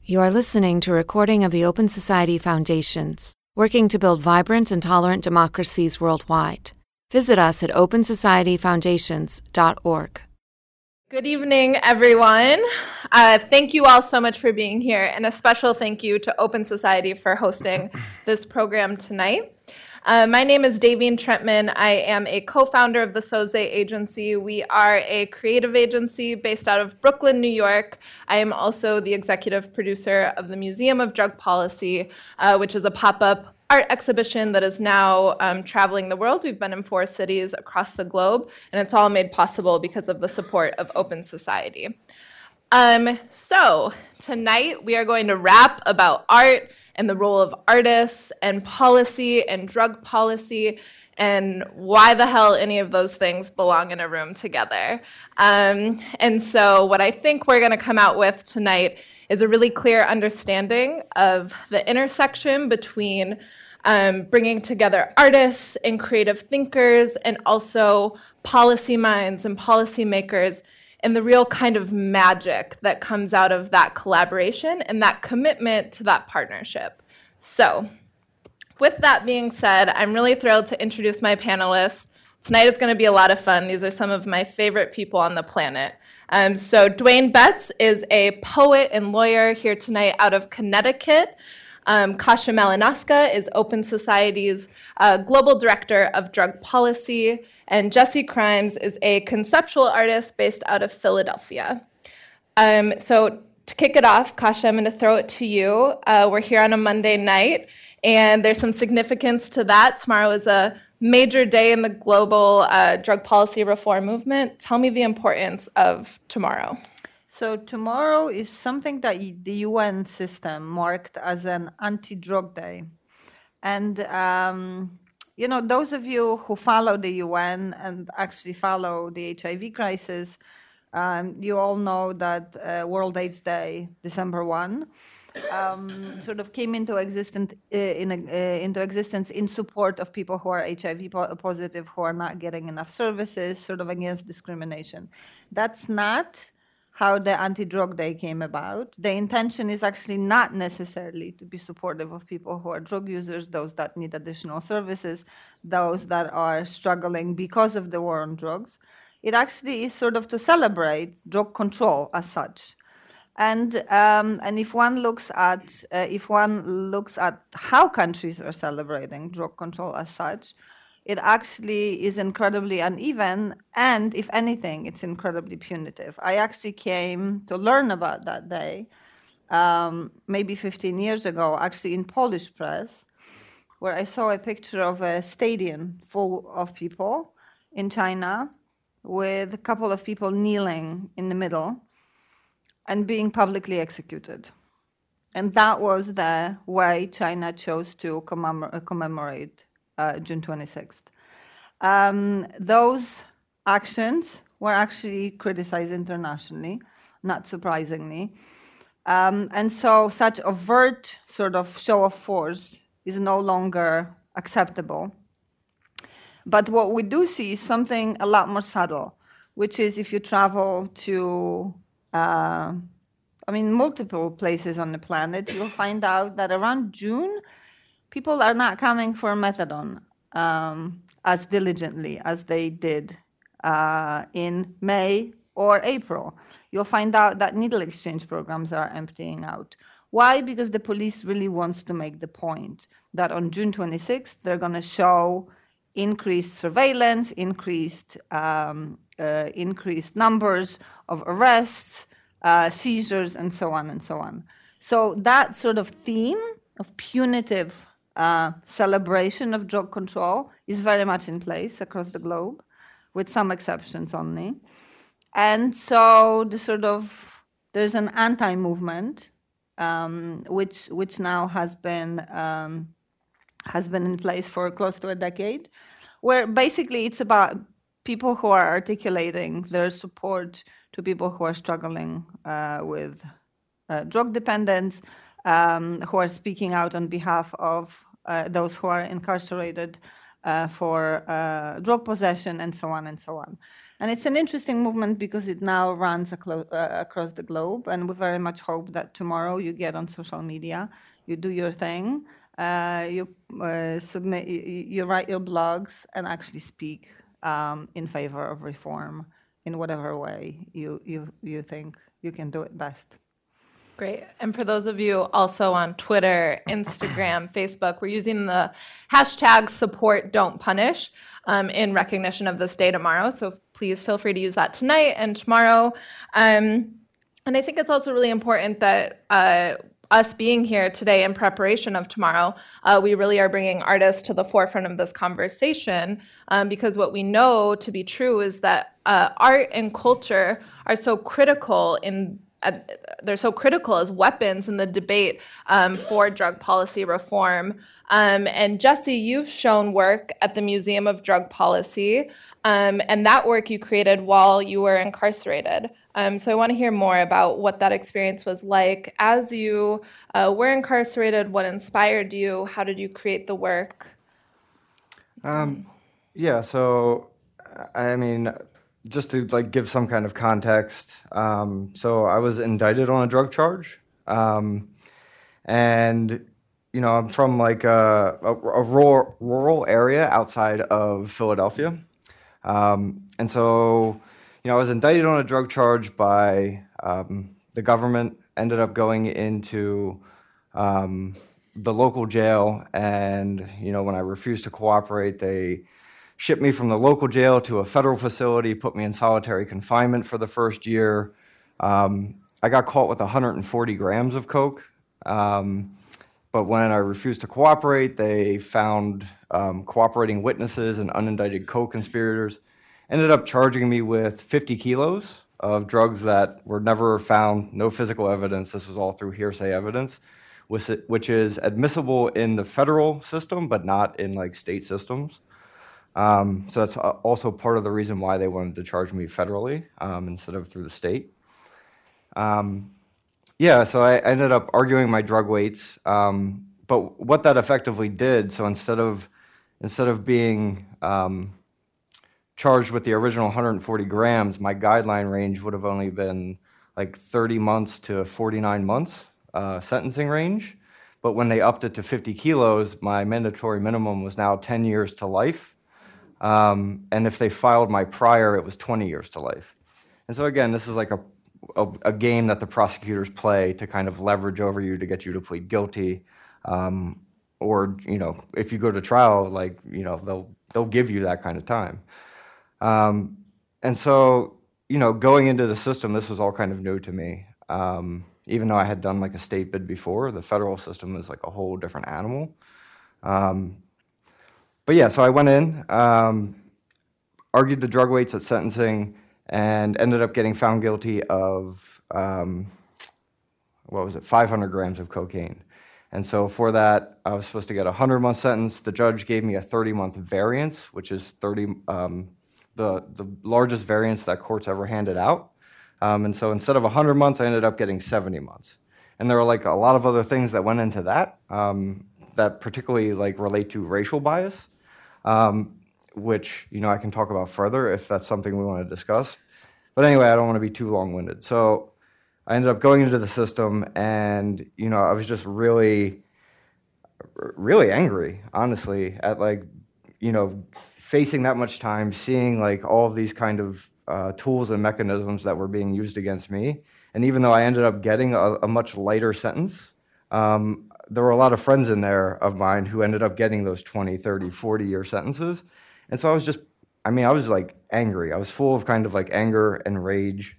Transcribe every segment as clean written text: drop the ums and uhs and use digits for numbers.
You are listening to a recording of the Open Society Foundations, working to build vibrant and tolerant democracies worldwide. Visit us at opensocietyfoundations.org. Good evening, everyone. Thank you all so much for being here, and a special thank you to Open Society for hosting this program tonight. My name is Davine Trentman. I am a co-founder of the Soze Agency. We are a creative agency based out of Brooklyn, New York. I am also the executive producer of the Museum of Drug Policy, which is a pop-up art exhibition that is now traveling the world. We've been in 4 cities across the globe, and it's all made possible because of the support of Open Society. So tonight we are going to rap about art and the role of artists and policy and drug policy and why the hell any of those things belong in a room together. And so what I think we're going to come out with tonight is a really clear understanding of the intersection between bringing together artists and creative thinkers and also policy minds and policymakers and the real kind of magic that comes out of that collaboration and that commitment to that partnership. So, with that being said, I'm really thrilled to introduce my panelists. Tonight is going to be a lot of fun. These are some of my favorite people on the planet. So Dwayne Betts is a poet and lawyer here tonight out of Connecticut. Kasia Malinauskas is Open Society's Global Director of Drug Policy. And Jesse Crimes is a conceptual artist based out of Philadelphia. So to kick it off, Kasia, I'm going to throw it to you. We're here on a Monday night, and there's some significance to that. Tomorrow is a major day in the global drug policy reform movement. Tell me the importance of tomorrow. So tomorrow is something that the UN system marked as an anti-drug day. And you know, those of you who follow the UN and actually follow the HIV crisis, you all know that World AIDS Day, December 1, sort of came into existence in support of people who are HIV positive, who are not getting enough services, sort of against discrimination. That's not how the anti-drug day came about. The intention is actually not necessarily to be supportive of people who are drug users, those that need additional services, those that are struggling because of the war on drugs. It actually is sort of to celebrate drug control as such. And if one looks at how countries are celebrating drug control as such, it actually is incredibly uneven, and if anything, it's incredibly punitive. I actually came to learn about that day maybe 15 years ago, actually in Polish press, where I saw a picture of a stadium full of people in China with a couple of people kneeling in the middle and being publicly executed. And that was the way China chose to commemorate June 26th. Those actions were actually criticized internationally, not surprisingly. And so such overt sort of show of force is no longer acceptable. But what we do see is something a lot more subtle, which is if you travel to, multiple places on the planet, you'll find out that around June, people are not coming for methadone as diligently as they did in May or April. You'll find out that needle exchange programs are emptying out. Why? Because the police really wants to make the point that on June 26th, they're going to show increased surveillance, increased numbers of arrests, seizures, and so on and so on. So that sort of theme of punitive celebration of drug control is very much in place across the globe, with some exceptions only. And so there's an anti-movement, which now has been in place for close to a decade, where basically it's about people who are articulating their support to people who are struggling with drug dependence, who are speaking out on behalf of those who are incarcerated for drug possession, and so on and so on. And it's an interesting movement because it now runs across the globe. And we very much hope that tomorrow you get on social media, you do your thing, you submit, you write your blogs and actually speak in favor of reform in whatever way you think you can do it best. Great. And for those of you also on Twitter, Instagram, Facebook, we're using the hashtag #SupportDon'tPunish in recognition of this day tomorrow. So please feel free to use that tonight and tomorrow. And I think it's also really important that us being here today in preparation of tomorrow, we really are bringing artists to the forefront of this conversation because what we know to be true is that art and culture are so critical they're so critical as weapons in the debate for drug policy reform. And Jesse, you've shown work at the Museum of Drug Policy, and that work you created while you were incarcerated. So I want to hear more about what that experience was like as you were incarcerated, what inspired you, how did you create the work? Yeah, so, I mean, just to like give some kind of context, so I was indicted on a drug charge, and I'm from like a rural area outside of Philadelphia, and so I was indicted on a drug charge by the government. Ended up going into the local jail, and when I refused to cooperate, they shipped me from the local jail to a federal facility, put me in solitary confinement for the first year. I got caught with 140 grams of coke, but when I refused to cooperate, they found cooperating witnesses and unindicted co-conspirators, ended up charging me with 50 kilos of drugs that were never found, no physical evidence. This was all through hearsay evidence, which is admissible in the federal system, but not in like state systems. So that's also part of the reason why they wanted to charge me federally instead of through the state. So I ended up arguing my drug weights, but what that effectively did, so instead of being charged with the original 140 grams, my guideline range would have only been like 30 months to 49 months sentencing range. But when they upped it to 50 kilos, my mandatory minimum was now 10 years to life. And if they filed my prior, it was 20 years to life. And so again, this is like a game that the prosecutors play to kind of leverage over you to get you to plead guilty. Or, if you go to trial, like, they'll give you that kind of time. And so, going into the system, this was all kind of new to me. Even though I had done like a state bid before, the federal system is like a whole different animal. But yeah, so I went in, argued the drug weights at sentencing, and ended up getting found guilty of, 500 grams of cocaine. And so for that, I was supposed to get a 100-month sentence. The judge gave me a 30-month variance, which is the largest variance that court's ever handed out. And so instead of 100 months, I ended up getting 70 months. And there were like a lot of other things that went into that, that particularly like relate to racial bias. Which, I can talk about further if that's something we want to discuss. But anyway, I don't want to be too long-winded. So I ended up going into the system, and, I was just really, really angry, honestly, at like, facing that much time, seeing like all of these kind of tools and mechanisms that were being used against me. And even though I ended up getting a much lighter sentence, there were a lot of friends in there of mine who ended up getting those 20, 30, 40-year sentences. And so I was like angry. I was full of kind of like anger and rage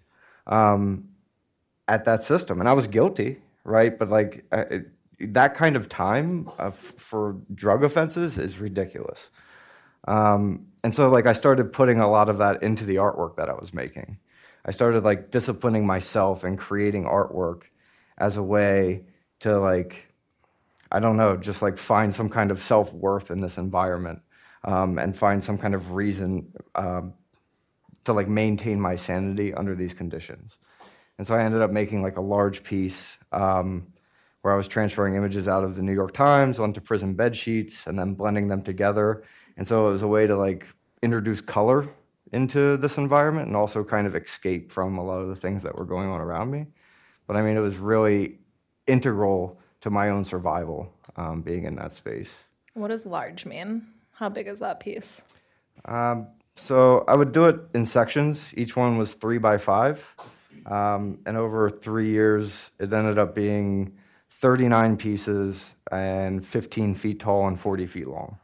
at that system. And I was guilty, right? But like that kind of time for drug offenses is ridiculous. And so like I started putting a lot of that into the artwork that I was making. I started like disciplining myself and creating artwork as a way to like, I don't know, just like find some kind of self-worth in this environment, and find some kind of reason to like maintain my sanity under these conditions. And so I ended up making like a large piece where I was transferring images out of the New York Times onto prison bed sheets and then blending them together. And so it was a way to like introduce color into this environment and also kind of escape from a lot of the things that were going on around me. But I mean, it was really integral to my own survival, being in that space. What does large mean? How big is that piece? So I would do it in sections. Each one was 3 by 5. And over 3 years, it ended up being 39 pieces and 15 feet tall and 40 feet long.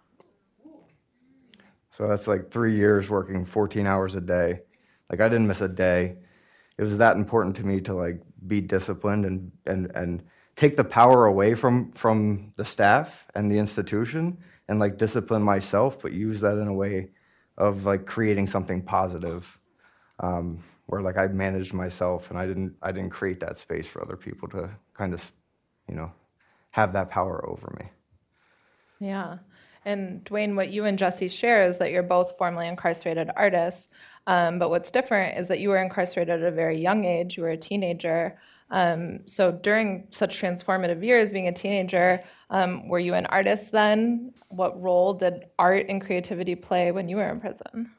So that's like 3 years working 14 hours a day. Like, I didn't miss a day. It was that important to me to like be disciplined and take the power away from the staff and the institution and like discipline myself, but use that in a way of like creating something positive, where like I managed myself and I didn't create that space for other people to kind of, have that power over me. Yeah. And Dwayne, what you and Jesse share is that you're both formerly incarcerated artists. But what's different is that you were incarcerated at a very young age. You were a teenager. So during such transformative years, being a teenager, were you an artist then? What role did art and creativity play when you were in prison?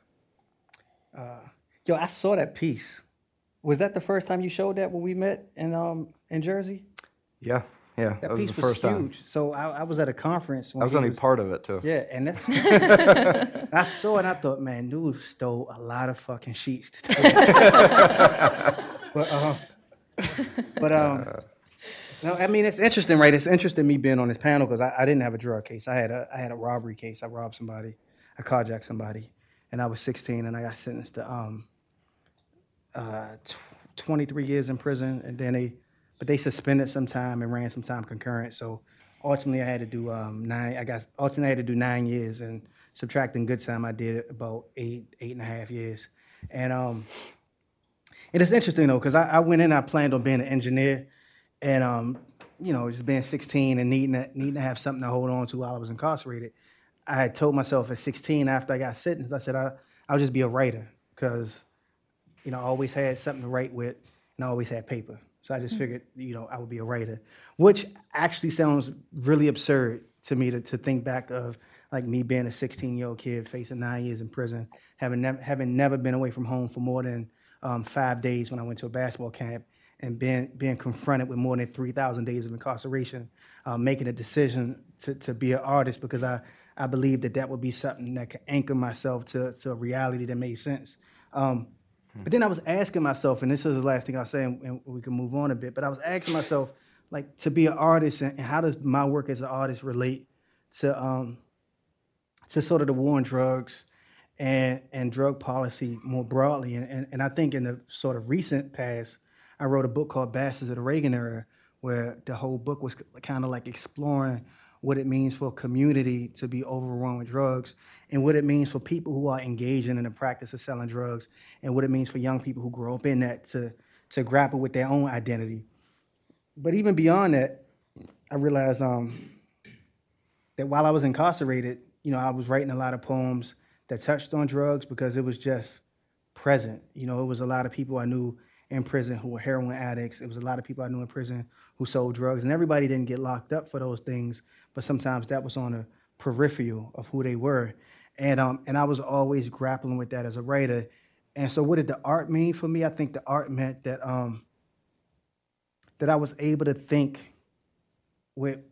I saw that piece. Was that the first time you showed that when we met in Jersey? Yeah, that was piece the first time. Huge. So I was at a conference. I was only part of it too. Yeah, and that's, I saw it and I thought, man, dude stole a lot of fucking sheets to do it. No, I mean, it's interesting, right? It's interesting me being on this panel because I didn't have a drug case. I had a robbery case. I robbed somebody. I carjacked somebody, and I was 16, and I got sentenced to 23 years in prison, and then they suspended some time and ran some time concurrent. So ultimately, I had to do 9 years, and subtracting good time, I did about 8.5 years, and it's interesting though because I went in, I planned on being an engineer, and just being 16 and needing to have something to hold on to while I was incarcerated. I had told myself at 16 after I got sentenced, I said I'll just be a writer because I always had something to write with, and I always had paper. So I just figured, I would be a writer, which actually sounds really absurd to me to think back of like me being a 16-year-old kid facing 9 years in prison, having never been away from home for more than 5 days when I went to a basketball camp, and being confronted with more than 3,000 days of incarceration, making a decision to be an artist because I believed that would be something that could anchor myself to a reality that made sense. But then I was asking myself, and this is the last thing I'll say, and we can move on a bit, but I was asking myself, like, to be an artist, and how does my work as an artist relate to sort of the war on drugs and drug policy more broadly? And I think in the sort of recent past, I wrote a book called Bastards of the Reagan Era, where the whole book was kind of like exploring what it means for a community to be overrun with drugs, and what it means for people who are engaging in the practice of selling drugs, and what it means for young people who grow up in that to grapple with their own identity. But even beyond that, I realized that while I was incarcerated, I was writing a lot of poems that touched on drugs because it was just present. It was a lot of people I knew in prison who were heroin addicts. It was a lot of people I knew in prison who sold drugs, and everybody didn't get locked up for those things, but sometimes that was on the peripheral of who they were. And I was always grappling with that as a writer. And so what did the art mean for me? I think the art meant that that I was able to think with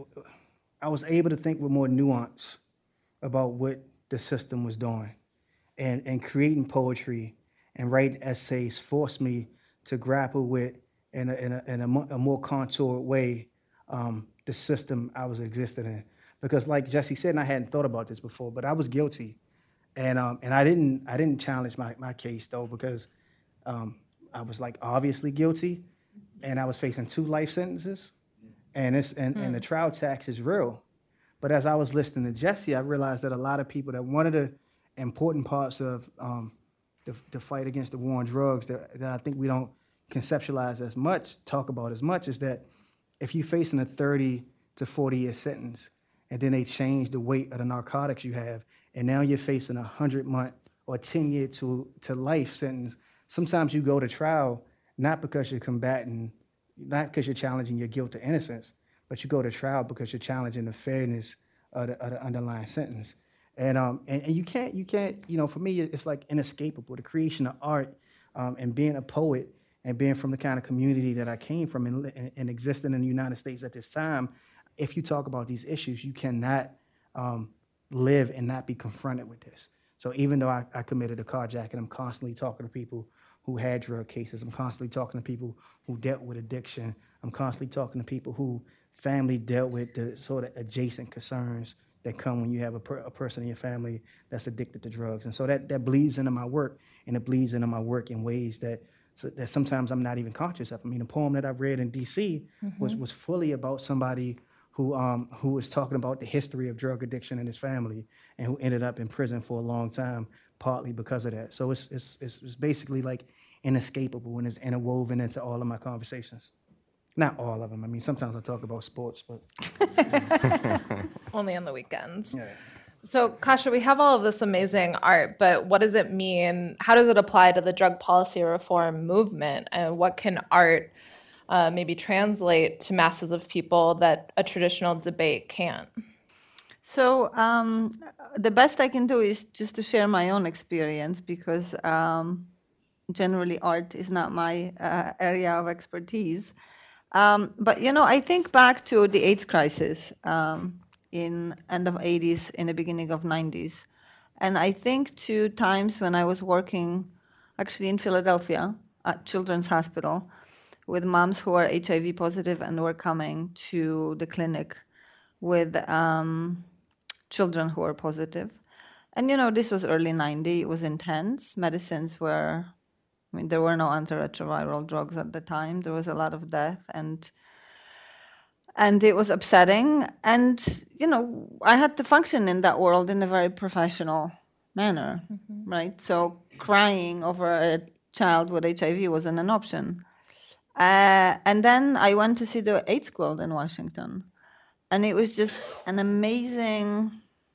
more nuance about what the system was doing. And creating poetry and writing essays forced me to grapple with, in a more contoured way, the system I was existing in. Because like Jesse said, and I hadn't thought about this before, but I was guilty. And I didn't challenge my case though, because I was like obviously guilty, and I was facing 2 life sentences, and the trial tax is real. But as I was listening to Jesse, I realized that a lot of people, that one of the important parts of the fight against the war on drugs that I think we don't conceptualize as much, talk about as much, is that if you're facing a 30 to 40 year sentence, and then they change the weight of the narcotics you have, and now you're facing a 100-month or 10-year to life sentence, sometimes you go to trial not because you're combating, not because you're challenging your guilt or innocence, but you go to trial because you're challenging the fairness of the underlying sentence. And you can't, for me, it's like inescapable. The creation of art and being a poet and being from the kind of community that I came from and existing in the United States at this time, if you talk about these issues, you cannot live and not be confronted with this. So even though I committed a carjacking, I'm constantly talking to people who had drug cases. I'm constantly talking to people who dealt with addiction. I'm constantly talking to people who family dealt with the sort of adjacent concerns that come when you have a person in your family that's addicted to drugs. And so that bleeds into my work, and it bleeds into my work in ways that sometimes I'm not even conscious of. I mean, the poem that I read in D.C. was fully about somebody who was talking about the history of drug addiction in his family and who ended up in prison for a long time, partly because of that. So it's basically like inescapable, and it's interwoven into all of my conversations. Not all of them. I mean, sometimes I talk about sports, but Only on the weekends. yeah. So, Kasha, we have all of this amazing art, but what does it mean? How does it apply to the drug policy reform movement? And what can art maybe translate to masses of people that a traditional debate can't? So the best I can do is just to share my own experience, because generally art is not my area of expertise. But, I think back to the AIDS crisis in end of 80s, in the beginning of 90s. And I think to times when I was working actually in Philadelphia at Children's Hospital with moms who are HIV positive and were coming to the clinic with children who were positive. And, this was early 90s. It was intense. Medicines were, there were no antiretroviral drugs at the time. There was a lot of death, and it was upsetting. And, I had to function in that world in a very professional manner, right? So crying over a child with HIV wasn't an option. And then I went to see the AIDS Guild in Washington. And it was just an amazing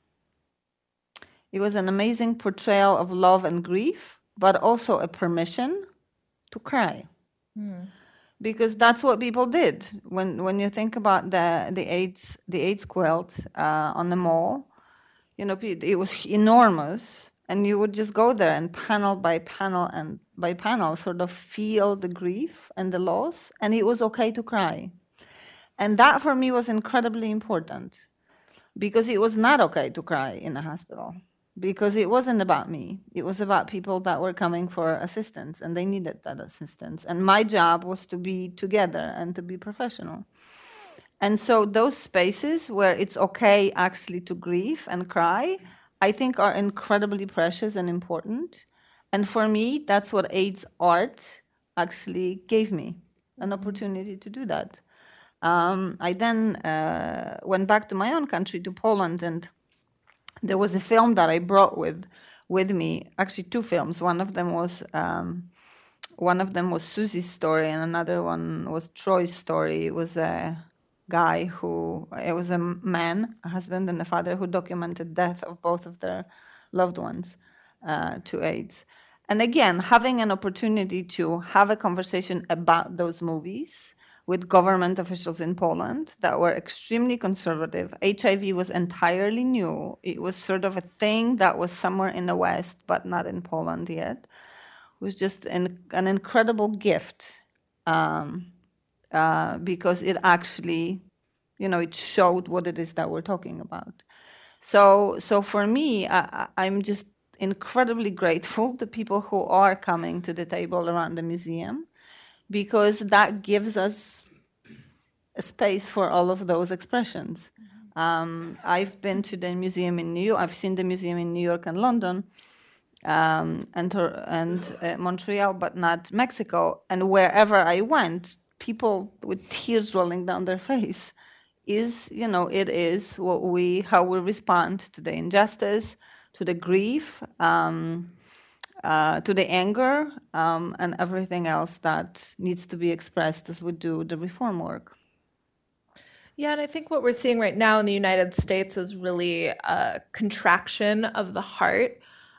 portrayal of love and grief, but also a permission to cry. Because that's what people did. When you think about the AIDS quilt on the mall, it was enormous, and you would just go there and panel by panel sort of feel the grief and the loss, and it was okay to cry. And that for me was incredibly important, because it was not okay to cry in a hospital. Because it wasn't about me. It was about people that were coming for assistance, and they needed that assistance. And my job was to be together and to be professional. And so those spaces where it's okay actually to grieve and cry, I think are incredibly precious and important. And for me, that's what AIDS art actually gave me, an opportunity to do that. I then went back to my own country, to Poland, and there was a film that I brought with me. Actually, two films. One of them was Susie's story, and another one was Troy's story. It was a man, a husband and a father, who documented death of both of their loved ones to AIDS. And again, having an opportunity to have a conversation about those movies with government officials in Poland that were extremely conservative. HIV was entirely new. It was sort of a thing that was somewhere in the West, but not in Poland yet. It was just an incredible gift, because it actually, it showed what it is that we're talking about. So for me, I'm just incredibly grateful to people who are coming to the table around the museum, because that gives us a space for all of those expressions. I've been to the museum in New York. I've seen the museum in New York and London, and Montreal, but not Mexico. And wherever I went, people with tears rolling down their face is, it is how we respond to the injustice, to the grief, to the anger, and everything else that needs to be expressed as we do the reform work. Yeah, and I think what we're seeing right now in the United States is really a contraction of the heart.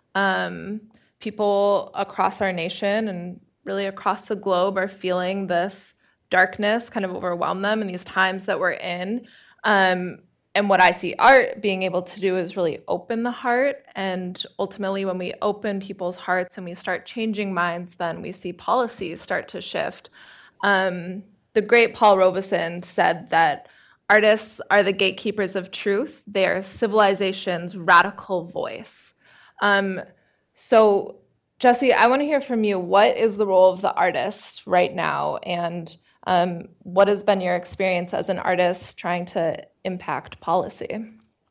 People across our nation and really across the globe are feeling this darkness kind of overwhelm them in these times that we're in. And what I see art being able to do is really open the heart. And ultimately, when we open people's hearts and we start changing minds, then we see policies start to shift. The great Paul Robeson said that artists are the gatekeepers of truth. They are civilization's radical voice. So, Jesse, I want to hear from you. What is the role of the artist right now? And what has been your experience as an artist trying to impact policy?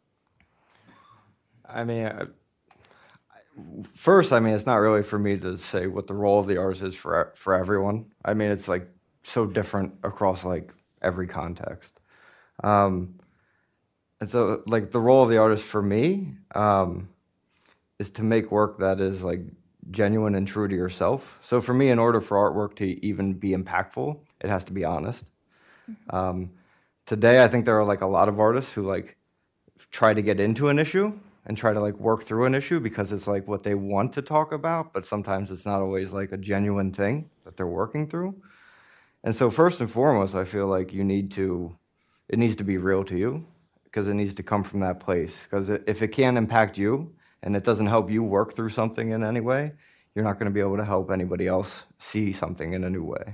I mean, first, I mean, it's not really for me to say what the role of the artist is for everyone. I mean, it's like so different across like every context. And so like the role of the artist for me is to make work that is like genuine and true to yourself. So for me, in order for artwork to even be impactful, it has to be honest. Today, I think there are like a lot of artists who like try to get into an issue and try to like work through an issue because it's like what they want to talk about, but sometimes it's not always like a genuine thing that they're working through. And so first and foremost, I feel like it needs to be real to you because it needs to come from that place. Because if it can't impact you and it doesn't help you work through something in any way, you're not going to be able to help anybody else see something in a new way.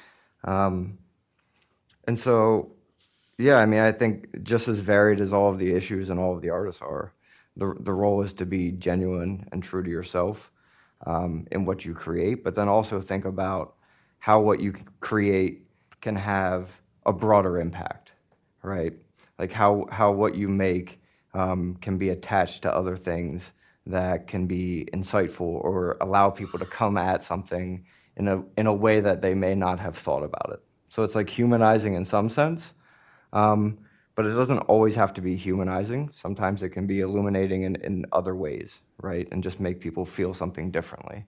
And so, yeah, I mean, I think just as varied as all of the issues and all of the artists are, the role is to be genuine and true to yourself in what you create, but then also think about how what you create can have a broader impact, right? Like how what you make can be attached to other things that can be insightful or allow people to come at something in a way that they may not have thought about it. So it's like humanizing in some sense, but it doesn't always have to be humanizing. Sometimes it can be illuminating in other ways, right? And just make people feel something differently.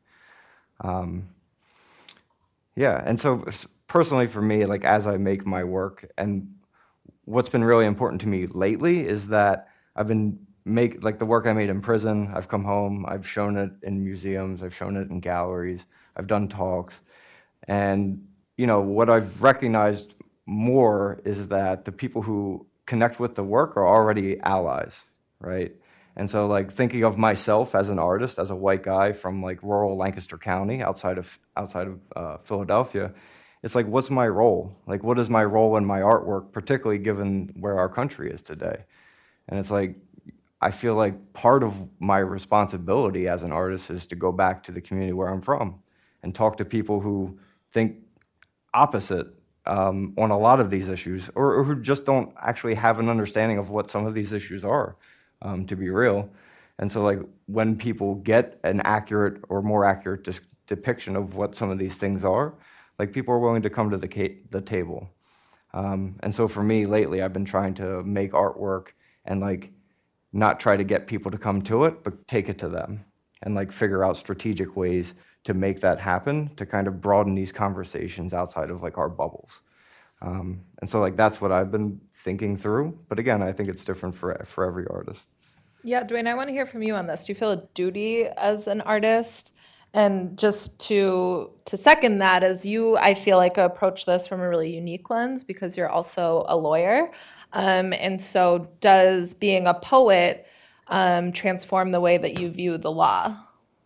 Yeah, and so personally for me, like as I make my work, and what's been really important to me lately is that I've been like the work I made in prison, I've come home, I've shown it in museums, I've shown it in galleries, I've done talks, and you know, what I've recognized more is that the people who connect with the work are already allies, right? And so like thinking of myself as an artist, as a white guy from like rural Lancaster County outside of Philadelphia, it's like, what's my role? Like, what is my role in my artwork, particularly given where our country is today? And it's like, I feel like part of my responsibility as an artist is to go back to the community where I'm from and talk to people who think opposite on a lot of these issues, or who just don't actually have an understanding of what some of these issues are, to be real. And so like when people get an accurate or more accurate depiction of what some of these things are, like people are willing to come to the table. And so for me lately, I've been trying to make artwork and like not try to get people to come to it, but take it to them and like figure out strategic ways to make that happen, to kind of broaden these conversations outside of like our bubbles. And so like that's what I've been thinking through. But again, I think it's different for every artist. Yeah, Dwayne, I want to hear from you on this. Do you feel a duty as an artist? And just to second that, as you, I feel like, approach this from a really unique lens because you're also a lawyer. And so does being a poet transform the way that you view the law?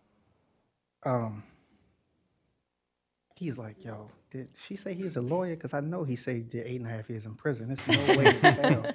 He's like, yo, did she say he was a lawyer? Because I know he said he did 8.5 years in prison. There's no way to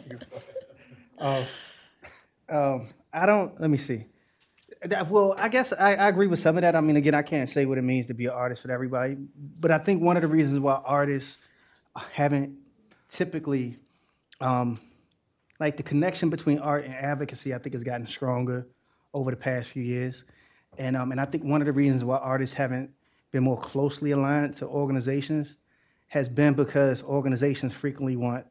fail. I don't, let me see. Well, I guess I agree with some of that. I mean, again, I can't say what it means to be an artist for everybody. But I think one of the reasons why artists haven't typically, like the connection between art and advocacy, I think has gotten stronger over the past few years. And I think one of the reasons why artists haven't been more closely aligned to organizations has been because organizations frequently want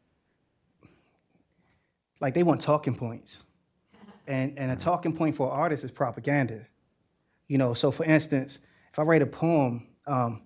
talking points. And a talking point for artists is propaganda. You know, so for instance, if I write a poem and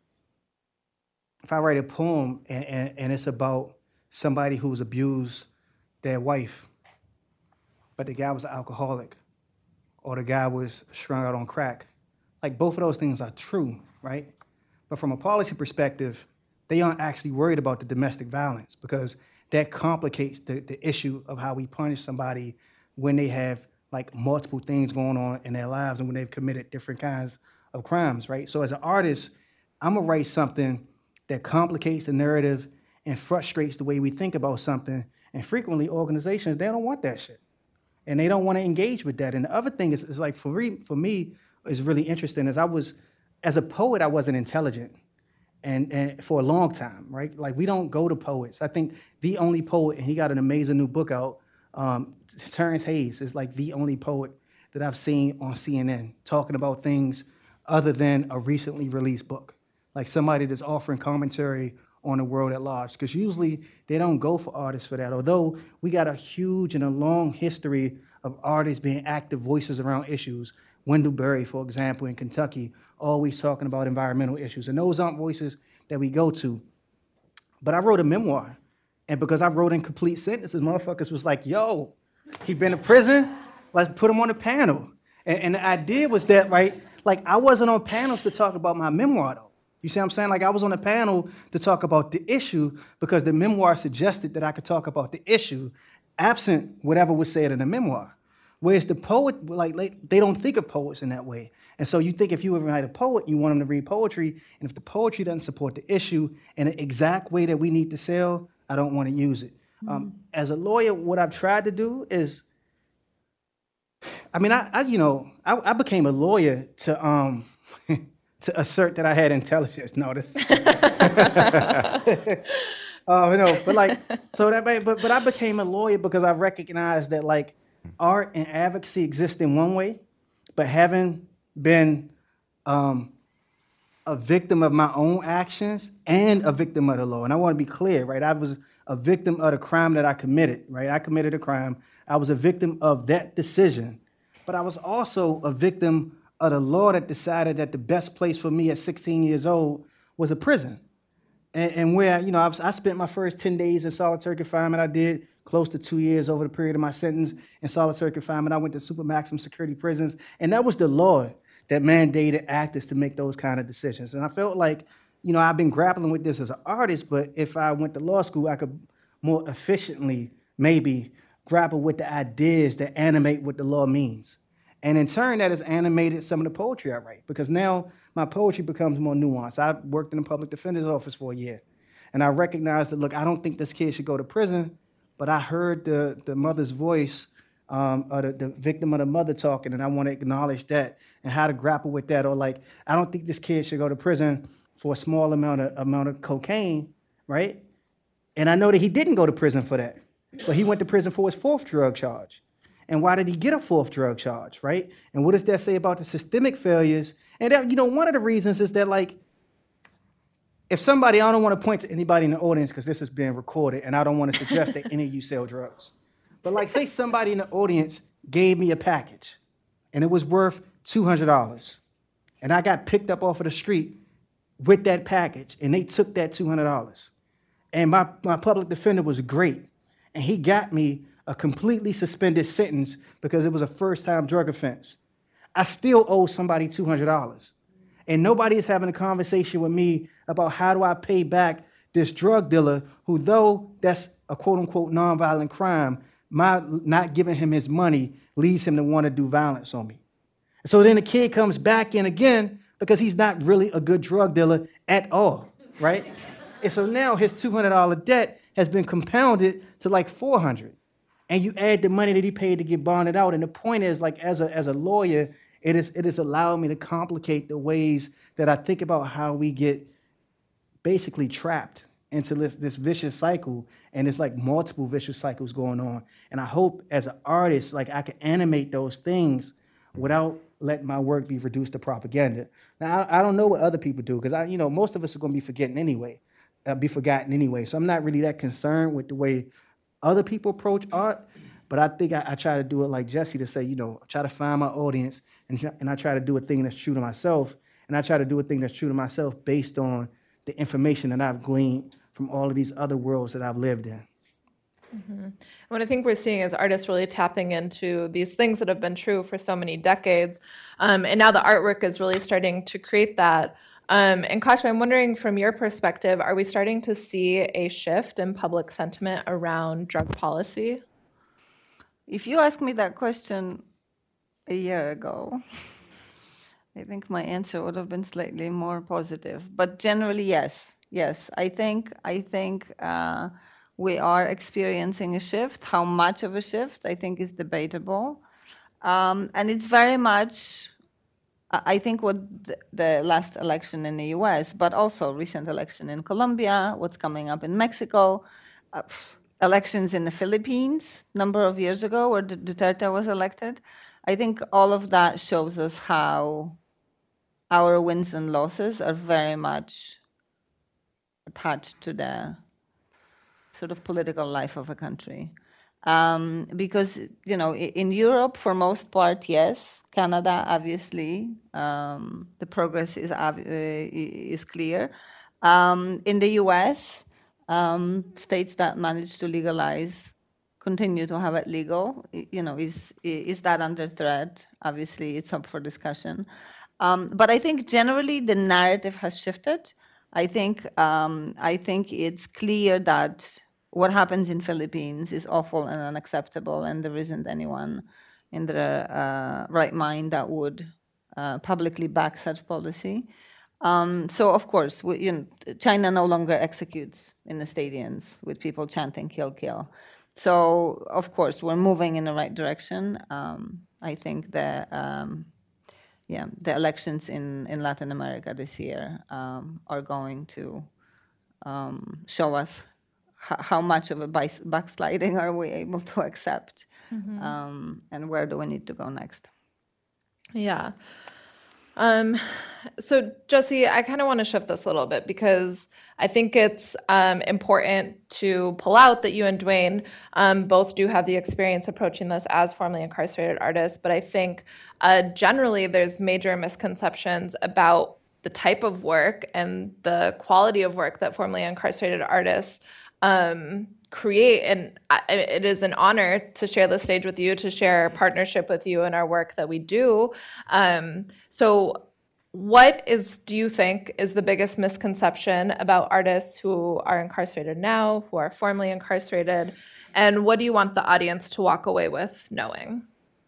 it's about somebody who's abused their wife, but the guy was an alcoholic, or the guy was strung out on crack, like both of those things are true, right? But from a policy perspective, they aren't actually worried about the domestic violence because that complicates the issue of how we punish somebody when they have like multiple things going on in their lives and when they've committed different kinds of crimes, right? So as an artist, I'm gonna write something that complicates the narrative and frustrates the way we think about something. And frequently organizations, they don't want that shit. And they don't want to engage with that. And the other thing is like, for me, is really interesting is as a poet, I wasn't intelligent. And for a long time, right? Like, we don't go to poets. I think the only poet, and he got an amazing new book out, Terrence Hayes is like the only poet that I've seen on CNN talking about things other than a recently released book. Like somebody that's offering commentary on the world at large. Because usually they don't go for artists for that. Although we got a huge and a long history of artists being active voices around issues. Wendell Berry, for example, in Kentucky, always talking about environmental issues. And those aren't voices that we go to. But I wrote a memoir. And because I wrote in complete sentences, motherfuckers was like, yo, he been to prison? Let's put him on the panel. And the idea was that, right, like I wasn't on panels to talk about my memoir, though. You see what I'm saying? Like I was on a panel to talk about the issue because the memoir suggested that I could talk about the issue absent whatever was said in the memoir. Whereas the poet, like they don't think of poets in that way. And so you think if you ever write a poet, you want them to read poetry, and if the poetry doesn't support the issue in the exact way that we need to sell, I don't want to use it. As a lawyer, what I've tried to do is, I mean, I became a lawyer to to assert that I had intelligence. No, this. But like, so that, but I became a lawyer because I recognized that like art and advocacy exist in one way, but having been a victim of my own actions and a victim of the law. And I want to be clear, right? I was a victim of the crime that I committed, right? I committed a crime. I was a victim of that decision, but I was also a victim of the law that decided that the best place for me at 16 years old was a prison. And where, I spent my first 10 days in solitary confinement. I did close to 2 years over the period of my sentence in solitary confinement. I went to super maximum security prisons. And that was the law that mandated actors to make those kind of decisions. And I felt like, I've been grappling with this as an artist, but if I went to law school, I could more efficiently maybe grapple with the ideas that animate what the law means. And in turn, that has animated some of the poetry I write, because now my poetry becomes more nuanced. I worked in the public defender's office for a year, and I recognized that, look, I don't think this kid should go to prison, but I heard the mother's voice, or the victim of the mother talking, and I want to acknowledge that and how to grapple with that. Or like, I don't think this kid should go to prison for a small amount of cocaine, right? And I know that he didn't go to prison for that, but he went to prison for his fourth drug charge. And why did he get a fourth drug charge, right? And what does that say about the systemic failures? And that, one of the reasons is that, like, if somebody, I don't want to point to anybody in the audience because this is being recorded, and I don't want to suggest that any of you sell drugs. But like, say somebody in the audience gave me a package, and it was worth $200, and I got picked up off of the street with that package, and they took that $200. And my public defender was great, and he got me a completely suspended sentence because it was a first-time drug offense. I still owe somebody $200. And nobody is having a conversation with me about how do I pay back this drug dealer who, though that's a quote-unquote nonviolent crime, my not giving him his money leads him to want to do violence on me. So then the kid comes back in again because he's not really a good drug dealer at all, right? And so now his $200 debt has been compounded to like $400. And you add the money that he paid to get bonded out. And the point is, like, as a lawyer, it is allowing me to complicate the ways that I think about how we get basically trapped into this vicious cycle. And it's like multiple vicious cycles going on. And I hope as an artist, like, I can animate those things without letting my work be reduced to propaganda. Now, I don't know what other people do, because most of us are going to be forgotten anyway. So I'm not really that concerned with the way other people approach art, but I think I try to do it like Jesse, to say, I try to find my audience, and I try to do a thing that's true to myself, and I try to do a thing that's true to myself based on the information that I've gleaned from all of these other worlds that I've lived in. Mm-hmm. What I think we're seeing is artists really tapping into these things that have been true for so many decades, and now the artwork is really starting to create that And Kasha, I'm wondering from your perspective, are we starting to see a shift in public sentiment around drug policy? If you asked me that question a year ago, I think my answer would have been slightly more positive. But generally, yes. Yes, I think we are experiencing a shift. How much of a shift, I think, is debatable. And it's very much, I think, what the last election in the US, but also recent election in Colombia, what's coming up in Mexico, elections in the Philippines a number of years ago where Duterte was elected. I think all of that shows us how our wins and losses are very much attached to the sort of political life of a country. Because, in Europe, for most part, yes. Canada, obviously, the progress is clear. In the US, states that manage to legalize continue to have it legal. Is that under threat? Obviously, it's up for discussion. But I think generally the narrative has shifted. I think it's clear that what happens in Philippines is awful and unacceptable, and there isn't anyone in their right mind that would publicly back such policy. So, of course, China no longer executes in the stadiums with people chanting "kill, kill." So, of course, we're moving in the right direction. I think the elections in Latin America this year are going to show us how much of a backsliding are we able to accept, and where do we need to go next? Yeah. So, Jesse, I kind of want to shift this a little bit because I think it's important to pull out that you and Dwayne both do have the experience approaching this as formerly incarcerated artists, but I think generally there's major misconceptions about the type of work and the quality of work that formerly incarcerated artists create. And it is an honor to share the stage with you, to share partnership with you in our work that we do. So what do you think is the biggest misconception about artists who are incarcerated now, who are formerly incarcerated, and what do you want the audience to walk away with knowing?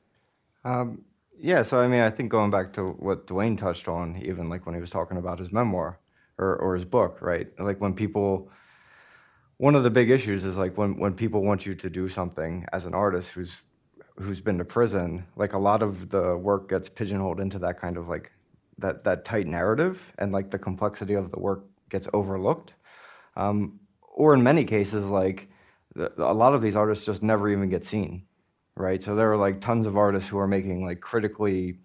So I think going back to what Dwayne touched on, even like when he was talking about his memoir or his book, right? Like one of the big issues is like when people want you to do something as an artist who's been to prison, like a lot of the work gets pigeonholed into that kind of like that tight narrative, and like the complexity of the work gets overlooked. Or in many cases, like a lot of these artists just never even get seen, right? So there are like tons of artists who are making like critically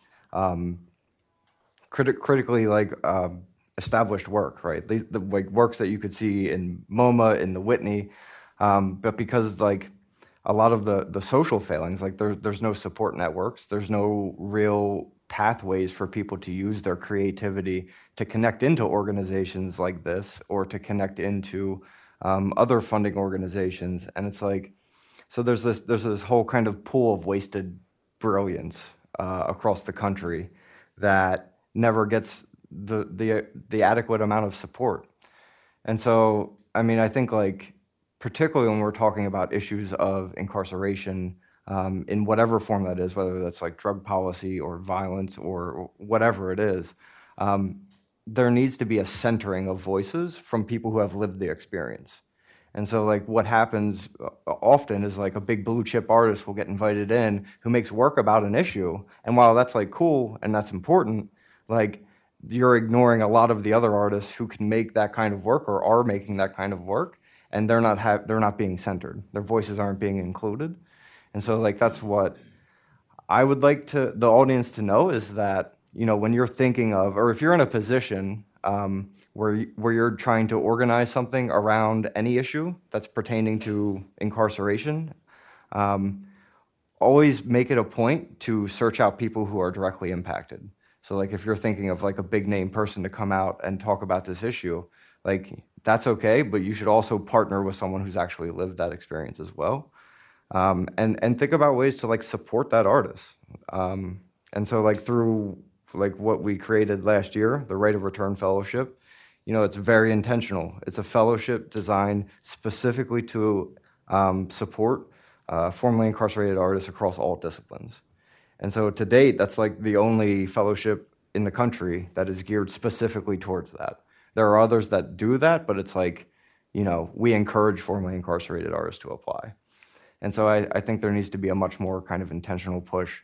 established work, right? The like works that you could see in MoMA, in the Whitney, but because like a lot of the social failings, like there's no support networks, there's no real pathways for people to use their creativity to connect into organizations like this or to connect into other funding organizations, and it's like so there's this whole kind of pool of wasted brilliance across the country that never gets the adequate amount of support. And so, I think like, particularly when we're talking about issues of incarceration in whatever form that is, whether that's like drug policy or violence or whatever it is, there needs to be a centering of voices from people who have lived the experience. And so like what happens often is like a big blue chip artist will get invited in who makes work about an issue. And while that's like cool and that's important, like you're ignoring a lot of the other artists who can make that kind of work or are making that kind of work, and they're not being centered. Their voices aren't being included. And so like that's what I would like the audience to know is that, when you're thinking of, or if you're in a position where you're trying to organize something around any issue that's pertaining to incarceration, always make it a point to search out people who are directly impacted. So like if you're thinking of like a big name person to come out and talk about this issue, like that's okay, but you should also partner with someone who's actually lived that experience as well. And think about ways to like support that artist. And so like through like what we created last year, the Right of Return Fellowship, it's very intentional. It's a fellowship designed specifically to support formerly incarcerated artists across all disciplines. And so to date, that's like the only fellowship in the country that is geared specifically towards that. There are others that do that, but it's like, we encourage formerly incarcerated artists to apply. And so I think there needs to be a much more kind of intentional push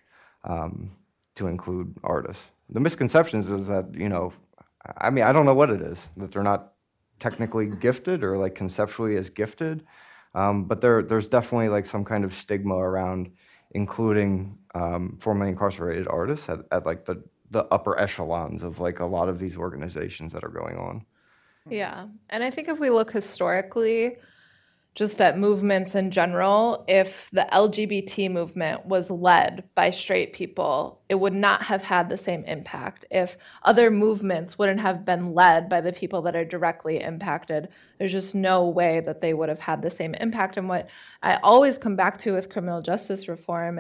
to include artists. The misconceptions is that, I don't know what it is, that they're not technically gifted or like conceptually as gifted, but there's definitely like some kind of stigma around including formerly incarcerated artists at like the upper echelons of like a lot of these organizations that are going on. Yeah. And I think if we look historically, just at movements in general, if the LGBT movement was led by straight people, it would not have had the same impact. If other movements wouldn't have been led by the people that are directly impacted, there's just no way that they would have had the same impact. And what I always come back to with criminal justice reform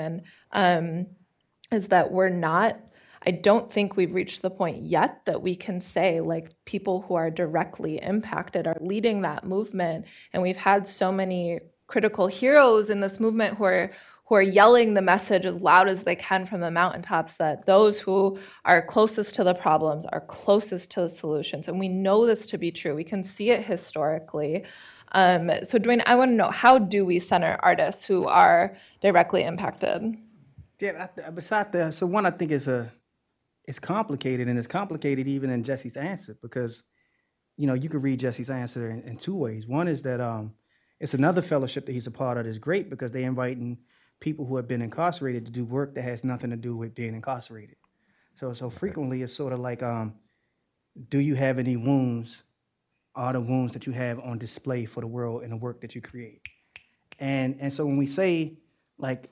is that I don't think we've reached the point yet that we can say like people who are directly impacted are leading that movement. And we've had so many critical heroes in this movement who are yelling the message as loud as they can from the mountaintops that those who are closest to the problems are closest to the solutions. And we know this to be true. We can see it historically. So Dwayne, I want to know, how do we center artists who are directly impacted? Yeah, so one, I think it's complicated, and it's complicated even in Jesse's answer, because, you can read Jesse's answer in two ways. One is that it's another fellowship that he's a part of that's great because they're inviting people who have been incarcerated to do work that has nothing to do with being incarcerated. So frequently it's sort of like, do you have any wounds? Are the wounds that you have on display for the world in the work that you create? And so when we say, like,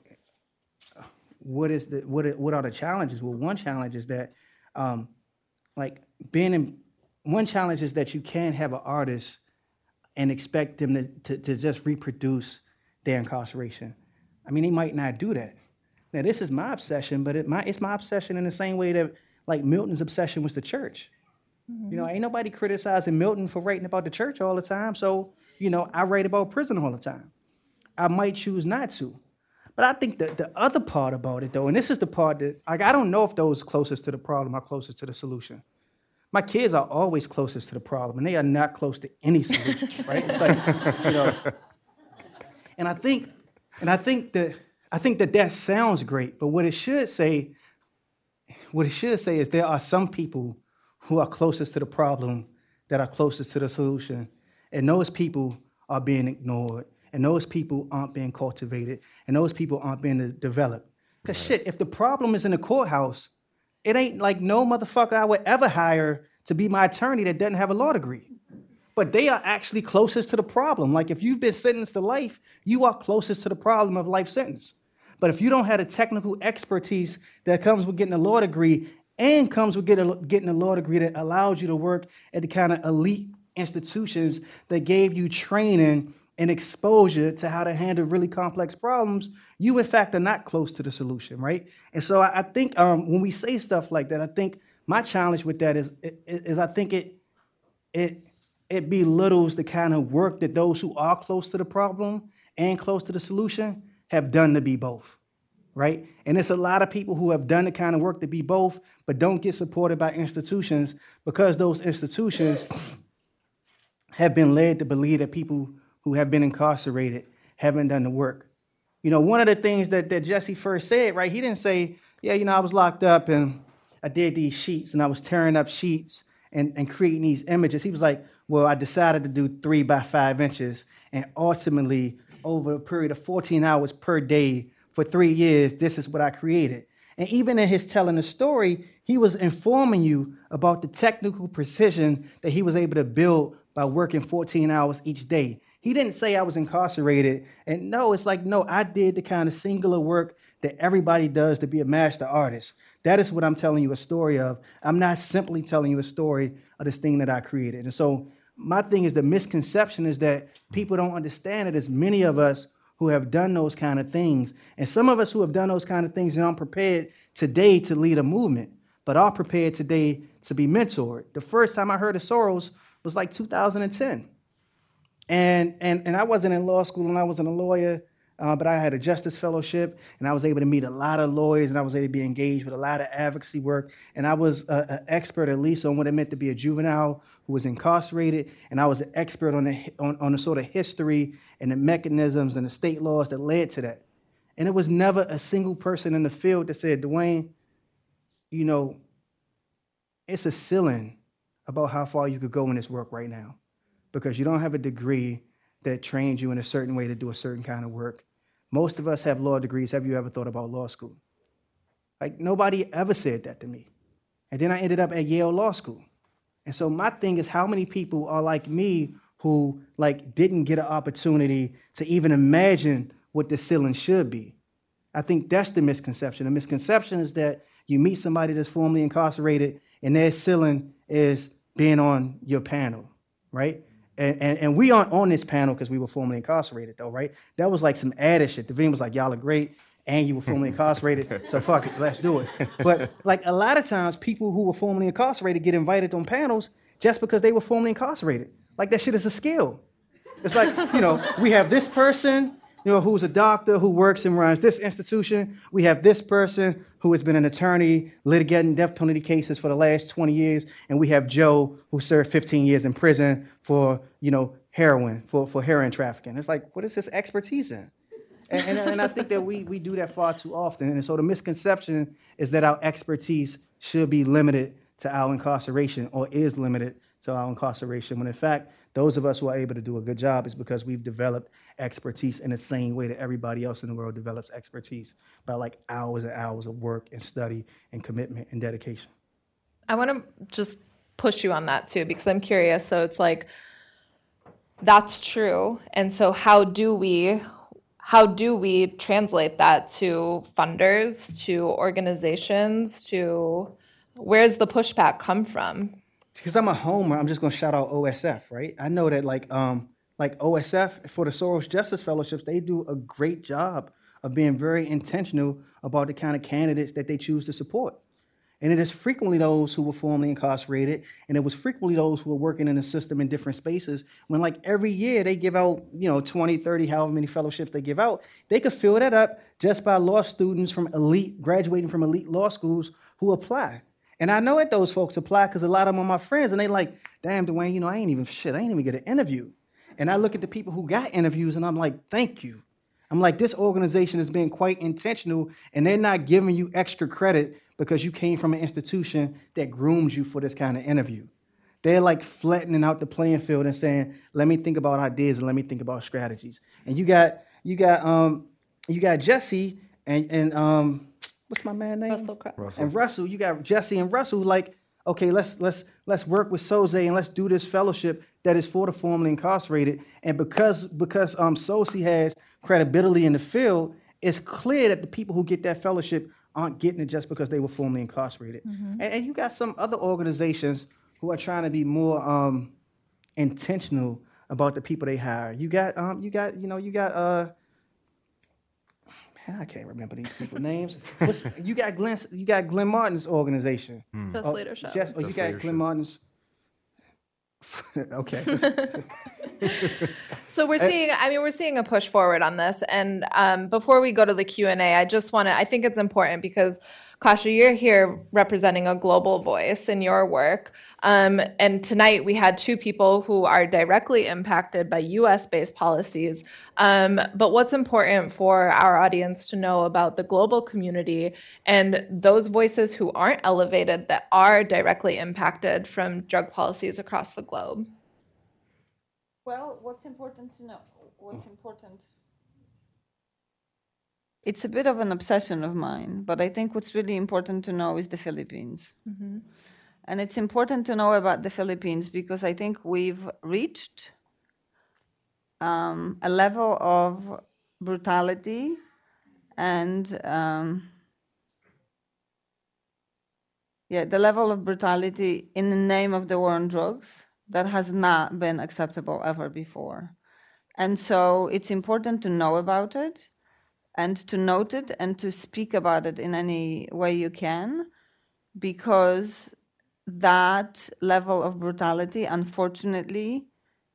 what are the challenges? Well, one challenge is that, one challenge is that you can't have an artist and expect them to just reproduce their incarceration. He might not do that. Now, this is my obsession, but it's my obsession in the same way that, like, Milton's obsession was the church. Mm-hmm. Ain't nobody criticizing Milton for writing about the church all the time. So, I write about prison all the time. I might choose not to. But I think that the other part about it, though, and this is the part that, I don't know if those closest to the problem are closest to the solution. My kids are always closest to the problem, and they are not close to any solution, right? It's like, and I think that sounds great, but what it should say is there are some people who are closest to the problem that are closest to the solution, and those people are being ignored. And those people aren't being cultivated, and those people aren't being developed. Because shit, if the problem is in the courthouse, it ain't like no motherfucker I would ever hire to be my attorney that doesn't have a law degree. But they are actually closest to the problem. Like, if you've been sentenced to life, you are closest to the problem of life sentence. But if you don't have the technical expertise that comes with getting a law degree and comes with getting a law degree that allows you to work at the kind of elite institutions that gave you training and exposure to how to handle really complex problems, you in fact are not close to the solution, right? And so I think when we say stuff like that, I think my challenge with that is I think it belittles the kind of work that those who are close to the problem and close to the solution have done to be both, right? And it's a lot of people who have done the kind of work to be both, but don't get supported by institutions because those institutions have been led to believe that people who have been incarcerated haven't done the work. One of the things that Jesse first said, right, he didn't say, I was locked up and I did these sheets and I was tearing up sheets and creating these images. He was like, well, I decided to do 3 by 5 inches, and ultimately, over a period of 14 hours per day for 3 years, this is what I created. And even in his telling the story, he was informing you about the technical precision that he was able to build by working 14 hours each day. He didn't say I was incarcerated. And no, it's like, no, I did the kind of singular work that everybody does to be a master artist. That is what I'm telling you a story of. I'm not simply telling you a story of this thing that I created. And so my thing is, the misconception is that people don't understand that there's many of us who have done those kind of things. And some of us who have done those kind of things and aren't prepared today to lead a movement. but are prepared today to be mentored. The first time I heard of Soros was like 2010. And I wasn't in law school and I wasn't a lawyer, but I had a justice fellowship and I was able to meet a lot of lawyers and I was able to be engaged with a lot of advocacy work. And I was an expert at least on what it meant to be a juvenile who was incarcerated. And I was an expert on the sort of history and the mechanisms and the state laws that led to that. And it was never a single person in the field that said, Dwayne, you know, it's a ceiling about how far you could go in this work right now because you don't have a degree that trains you in a certain way to do a certain kind of work. Most of us have law degrees. Have you ever thought about law school? Like, nobody ever said that to me. And then I ended up at Yale Law School. And so my thing is, how many people are like me who, like, didn't get an opportunity to even imagine what the ceiling should be? I think that's the misconception. The misconception is that you meet somebody that's formerly incarcerated and their ceiling is being on your panel, right? And we aren't on this panel because we were formerly incarcerated, though, right? That was like some added shit. Devine was like, y'all are great, and you were formerly incarcerated, so fuck it, let's do it. But like a lot of times, people who were formerly incarcerated get invited on panels just because they were formerly incarcerated. Like that shit is a skill. It's like, you know, we have this person, you know, who's a doctor who works and runs this institution. We have this person who has been an attorney litigating death penalty cases for the last 20 years. And we have Joe who served 15 years in prison for, you know, heroin, for heroin trafficking. It's like, what is his expertise in? And I think that we do that far too often. And so the misconception is that our expertise should be limited to our incarceration or is limited to our incarceration, when in fact, those of us who are able to do a good job is because we've developed expertise in the same way that everybody else in the world develops expertise, by like hours and hours of work and study and commitment and dedication. I want to just push you on that too, because I'm curious. So it's like, that's true. And so how do we translate that to funders, to organizations, to where's the pushback come from? Because I'm a homer, I'm just going to shout out OSF, right? I know that like OSF for the Soros Justice Fellowships, they do a great job of being very intentional about the kind of candidates that they choose to support. And it is frequently those who were formerly incarcerated, and it was frequently those who were working in the system in different spaces. When like every year they give out, 20, 30, however many fellowships they give out, they could fill that up just by law students graduating from elite law schools who apply. And I know that those folks apply because a lot of them are my friends, and they like, damn, Dwayne, I ain't even get an interview. And I look at the people who got interviews, and I'm like, thank you. I'm like, this organization has been quite intentional, and they're not giving you extra credit because you came from an institution that grooms you for this kind of interview. They're like flattening out the playing field and saying, let me think about ideas and let me think about strategies. And you got Jesse and what's my man's name? Russell. And Russell, you got Jesse and Russell who like, okay, let's work with Soze and let's do this fellowship that is for the formerly incarcerated. And because Soze has credibility in the field, it's clear that the people who get that fellowship aren't getting it just because they were formerly incarcerated. Mm-hmm. And you got some other organizations who are trying to be more intentional about the people they hire. You got I can't remember these people's names. You got Glenn Martin's organization. Just Leadership. You got Glenn Martin's. Okay. So we're seeing a push forward on this. And before we go to the Q&A, I think it's important because, Kasha, you're here representing a global voice in your work. And tonight we had two people who are directly impacted by US-based policies. But what's important for our audience to know about the global community and those voices who aren't elevated that are directly impacted from drug policies across the globe? Well, what's important to know? It's a bit of an obsession of mine, but I think what's really important to know is the Philippines. Mm-hmm. And it's important to know about the Philippines because I think we've reached a level of brutality and the level of brutality in the name of the war on drugs that has not been acceptable ever before. And so it's important to know about it and to note it and to speak about it in any way you can, because that level of brutality, unfortunately,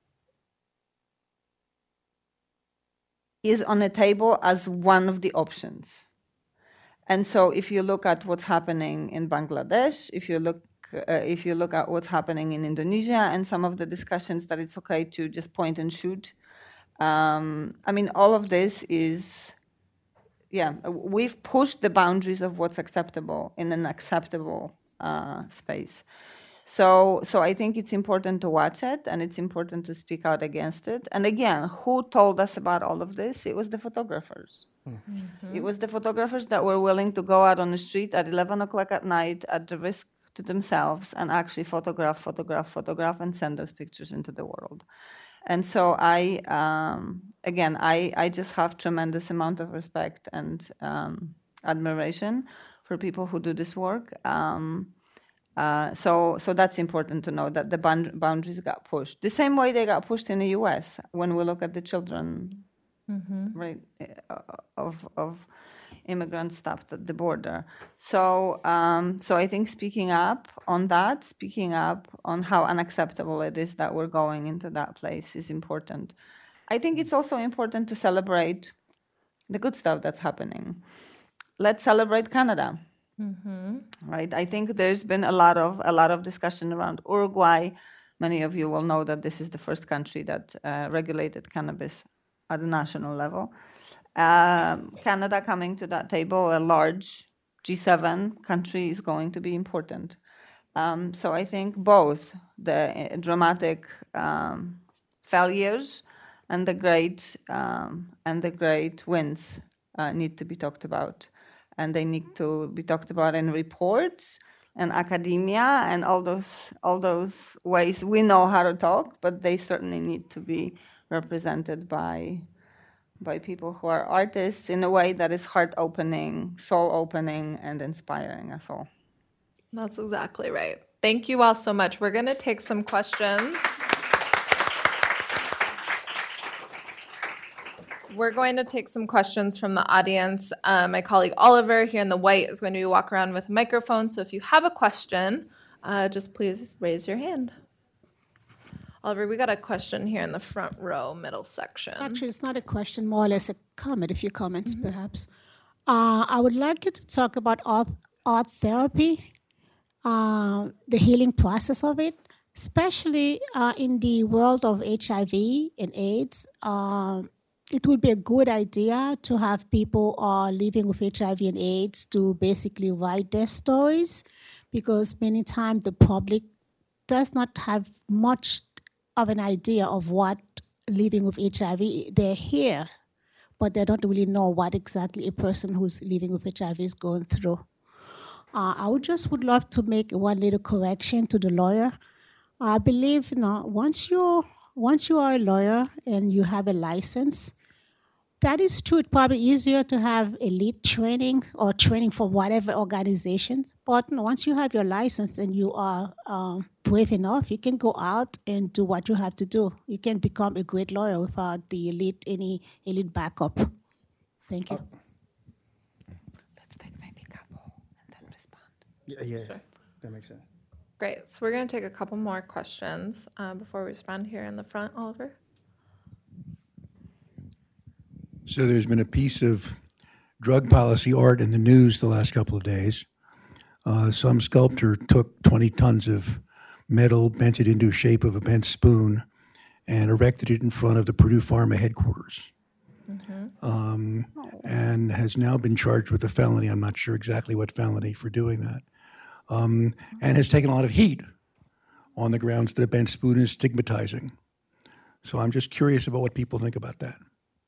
is on the table as one of the options. And so if you look at what's happening in Bangladesh, if you look at what's happening in Indonesia and some of the discussions that it's okay to just point and shoot, I mean, all of this is, we've pushed the boundaries of what's acceptable in an acceptable space. So I think it's important to watch it, and it's important to speak out against it. And again, who told us about all of this? It was the photographers. Mm-hmm. It was the photographers that were willing to go out on the street at 11 o'clock at night at the risk to themselves and actually photograph, and send those pictures into the world. And so I just have tremendous amount of respect and admiration for people who do this work. So that's important to know, that the boundaries got pushed. The same way they got pushed in the U.S. when we look at the children, right, of immigrants stopped at the border. So I think speaking up on that, speaking up on how unacceptable it is that we're going into that place is important. I think it's also important to celebrate the good stuff that's happening. Let's celebrate Canada. Right. I think there's been a lot of discussion around Uruguay. Many of you will know that this is the first country that regulated cannabis at the national level. Canada coming to that table, a large G7 country, is going to be important. So I think both the dramatic failures and the great wins need to be talked about. And they need to be talked about in reports and academia and all those ways we know how to talk, but they certainly need to be represented by people who are artists in a way that is heart-opening, soul-opening, and inspiring us all. That's exactly right. Thank you all so much. We're going to take some questions. We're going to take some questions from the audience. My colleague Oliver here in the white is going to walk around with a microphone. So if you have a question, just please raise your hand. Oliver, we got a question here in the front row, middle section. Actually, it's not a question, more or less a comment, a few comments perhaps. I would like you to talk about art therapy, the healing process of it, especially in the world of HIV and AIDS. It would be a good idea to have people living with HIV and AIDS to basically write their stories, because many times the public does not have much of an idea of what living with HIV, they're here, but they don't really know what exactly a person who's living with HIV is going through. I would love to make one little correction to the lawyer. I believe once you are a lawyer and you have a license, that is true. It's probably easier to have elite training or training for whatever organizations. But once you have your license and you are brave enough, you can go out and do what you have to do. You can become a great lawyer without any elite backup. Thank you. Let's take maybe a couple and then respond. Yeah, Sure. That makes sense. Great. So we're going to take a couple more questions before we respond here in the front, Oliver. So there's been a piece of drug policy art in the news the last couple of days. Some sculptor took 20 tons of metal, bent it into the shape of a bent spoon, and erected it in front of the Purdue Pharma headquarters. And has now been charged with a felony. I'm not sure exactly what felony for doing that. And has taken a lot of heat on the grounds that a bent spoon is stigmatizing. So I'm just curious about what people think about that.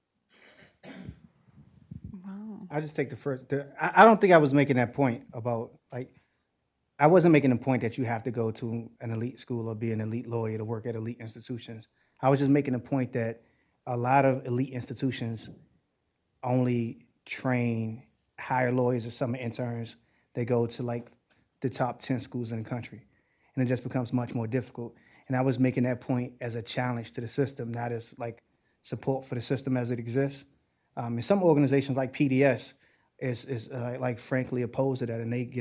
I'll just take the first. I don't think I was making that point about, I wasn't making the point that you have to go to an elite school or be an elite lawyer to work at elite institutions. I was just making the point that a lot of elite institutions only hire lawyers or summer interns. They go to the top 10 schools in the country, and it just becomes much more difficult. And I was making that point as a challenge to the system, not as support for the system as it exists. And some organizations like PDS is frankly opposed to that, and they get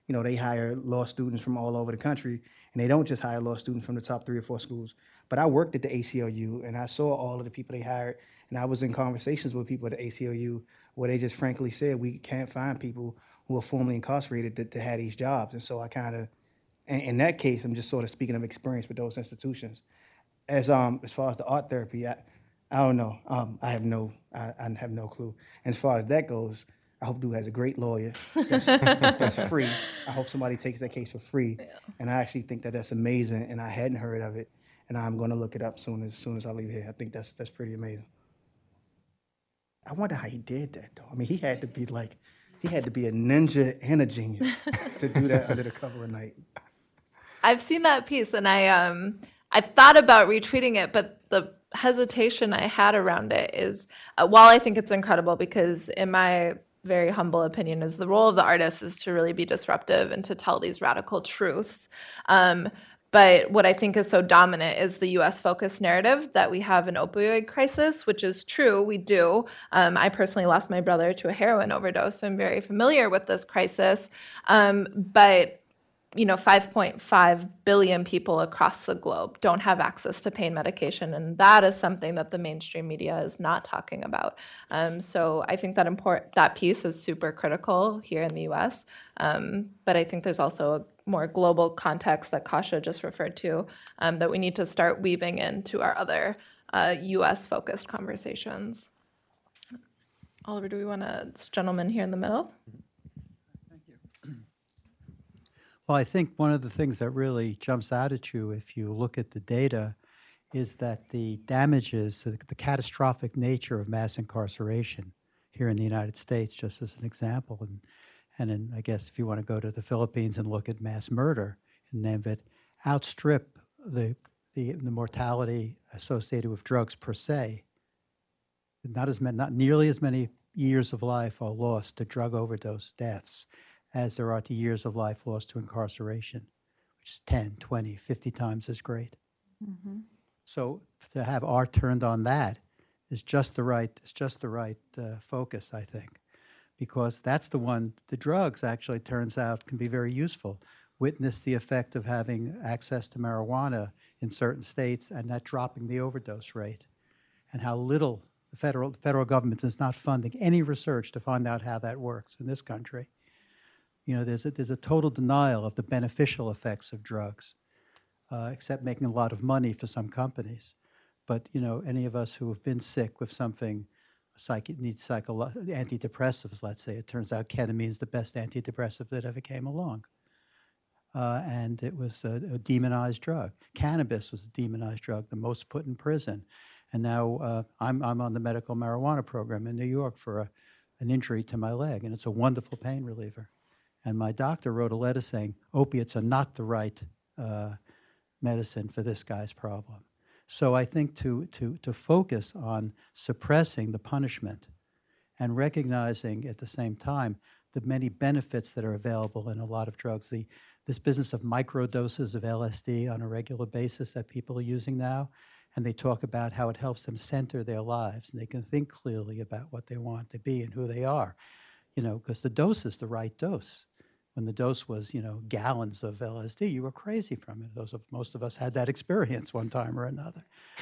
they hire law students from all over the country, and they don't just hire law students from the top 3 or 4 schools. But I worked at the ACLU, and I saw all of the people they hired, and I was in conversations with people at the ACLU where they just frankly said, we can't find people who are formerly incarcerated to have these jobs. And so I kind of, in that case, I'm just sort of speaking of experience with those institutions. As far as the art therapy, I don't know. I have no clue. And as far as that goes, I hope dude has a great lawyer that's free. I hope somebody takes that case for free. Yeah. And I actually think that that's amazing, and I hadn't heard of it, and I'm going to look it up soon as I leave here. I think that's pretty amazing. I wonder how he did that, though. I mean, he had to be a ninja and a genius to do that under the cover of night. I've seen that piece, and I thought about retweeting it, but the hesitation I had around it is, while I think it's incredible, because in my very humble opinion, is the role of the artist is to really be disruptive and to tell these radical truths. But what I think is so dominant is the U.S. focused narrative that we have an opioid crisis, which is true, we do. I personally lost my brother to a heroin overdose, so I'm very familiar with this crisis. But 5.5 billion people across the globe don't have access to pain medication, and that is something that the mainstream media is not talking about. So I think that piece is super critical here in the U.S., but I think there's also a more global context that Kasia just referred to that we need to start weaving into our other U.S.-focused conversations. Oliver, do we want this gentleman here in the middle? Well, I think one of the things that really jumps out at you if you look at the data is that the damages, the catastrophic nature of mass incarceration here in the United States, just as an example, and then I guess if you want to go to the Philippines and look at mass murder in NAMVIT, outstrip the mortality associated with drugs per se. Not nearly as many years of life are lost to drug overdose deaths as there are to years of life lost to incarceration, which is 10, 20, 50 times as great. Mm-hmm. So to have art turned on that is just the right focus, I think, because that's the one, the drugs actually turns out can be very useful. Witness the effect of having access to marijuana in certain states and that dropping the overdose rate, and how little the federal government is not funding any research to find out how that works in this country. There's a total denial of the beneficial effects of drugs, except making a lot of money for some companies. But, any of us who have been sick with something, needs antidepressives, let's say, it turns out ketamine is the best antidepressive that ever came along. And it was a demonized drug. Cannabis was a demonized drug, the most put in prison. And now I'm on the medical marijuana program in New York for an injury to my leg, and it's a wonderful pain reliever. And my doctor wrote a letter saying opiates are not the right medicine for this guy's problem. So I think to focus on suppressing the punishment and recognizing at the same time the many benefits that are available in a lot of drugs. This business of microdoses of LSD on a regular basis that people are using now, and they talk about how it helps them center their lives and they can think clearly about what they want to be and who they are, because the dose is the right dose. When the dose was, gallons of LSD, you were crazy from it. Most of us had that experience one time or another.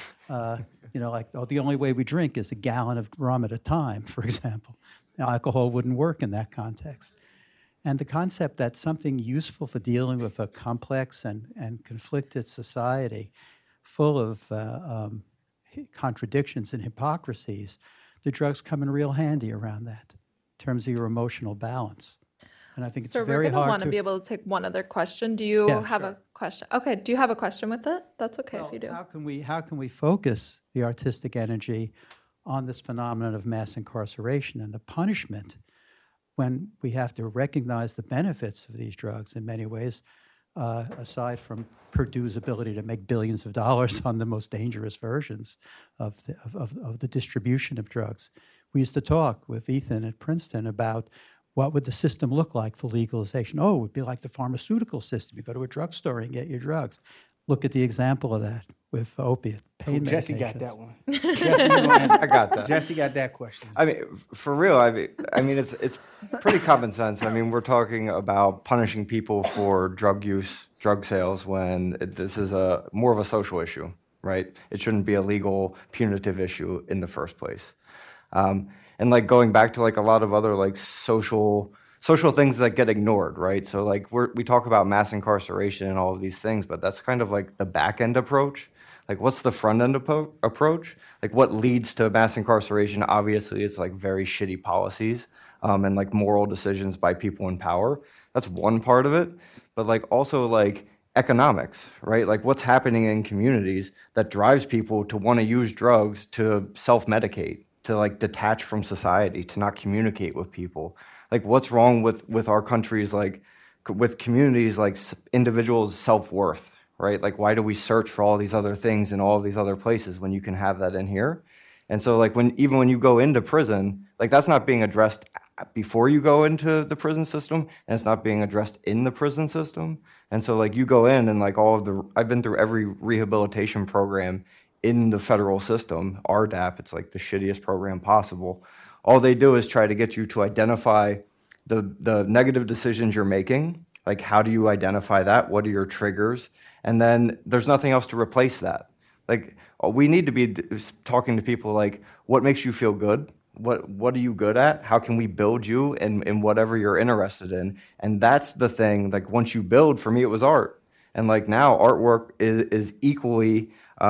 The only way we drink is a gallon of rum at a time, for example. Now, alcohol wouldn't work in that context. And the concept that something useful for dealing with a complex and conflicted society full of contradictions and hypocrisies, the drugs come in real handy around that in terms of your emotional balance. And I think it's very hard to... So we're going to want to be able to take one other question. Do you have a question? Okay, do you have a question with it? That's okay if you do. How can we focus the artistic energy on this phenomenon of mass incarceration and the punishment when we have to recognize the benefits of these drugs in many ways, aside from Purdue's ability to make billions of dollars on the most dangerous versions of the distribution of drugs. We used to talk with Ethan at Princeton about what would the system look like for legalization? Oh, it would be like the pharmaceutical system. You go to a drugstore and get your drugs. Look at the example of that with opiate pain Jesse medications. got that one. Jesse, you gonna answer? I got that. Jesse got that question. I mean, for real. I mean, it's pretty common sense. I mean, we're talking about punishing people for drug use, drug sales, when this is more of a social issue, right? It shouldn't be a legal, punitive issue in the first place. And like going back to like a lot of other like social things that get ignored, right? So like we talk about mass incarceration and all of these things, but that's kind of like the back end approach. Like, what's the front end approach? Like, what leads to mass incarceration? Obviously, it's like very shitty policies and like moral decisions by people in power. That's one part of it. But like also like economics, right? Like what's happening in communities that drives people to want to use drugs to self-medicate, to like detach from society, to not communicate with people. Like what's wrong with our countries, like with communities, like individuals' self-worth? Right? Like, why do we search for all these other things in all these other places when you can have that in here? And so, like, even when you go into prison, like, that's not being addressed before you go into the prison system, and it's not being addressed in the prison system. And so, like, you go in and, like, I've been through every rehabilitation program in the federal system, RDAP, it's like the shittiest program possible. All they do is try to get you to identify the negative decisions you're making. Like, how do you identify that? What are your triggers? And then there's nothing else to replace that. Like, we need to be talking to people like, what makes you feel good? What are you good at? How can we build you in whatever you're interested in? And that's the thing, like, once you build, for me, it was art. And like now, artwork is equally,